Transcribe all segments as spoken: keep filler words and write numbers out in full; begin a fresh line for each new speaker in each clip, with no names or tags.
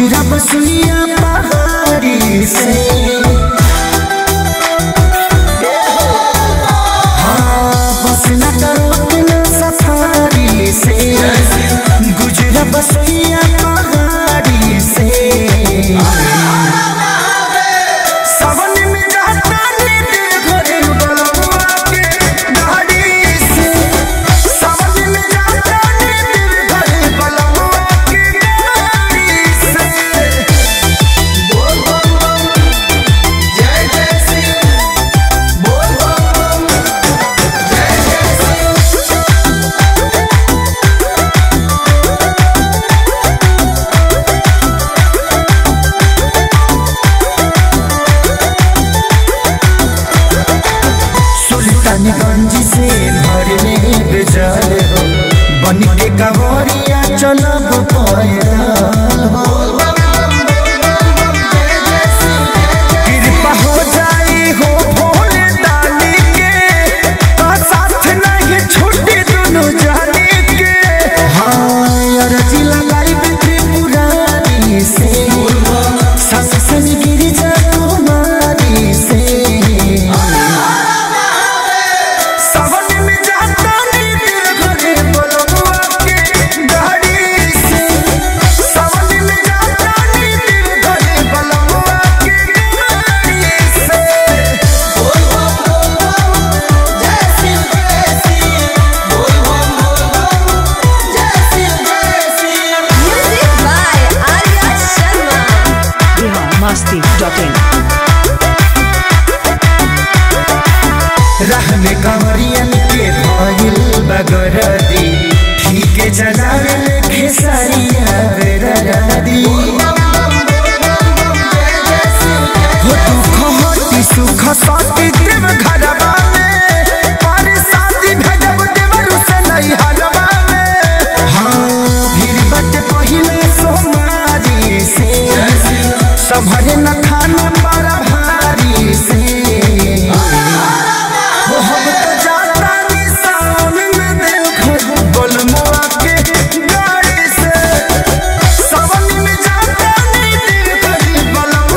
गुजरा बसुइया पहाड़ी से हाँ बस न करो न सफारी से गुजरा बसुइया पहाड़ी से गंजी से भरने बेजाल हो बन के कवरिया चलब पैदल हो कृपा हो जाई हो भोले दानी के साथ नहीं छूटे दोनों जाने के हाँ अर्जी लगाई त्रिपुरारी से सत्संग गिरिजा कुमारी से राह में कंवरियन के भइल बगरदी ठीक जनावे लेखे सारिया बेरदी हो दुख होती सुख साथी देव घरवा में पर शादी भेजब देवरु से नहीं हरवा में हाँ भीड़ बट पहिले सोमारी से सबरे न खाना बड़ा भारी से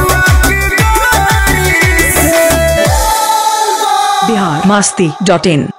बिहार मस्ती डॉट इन।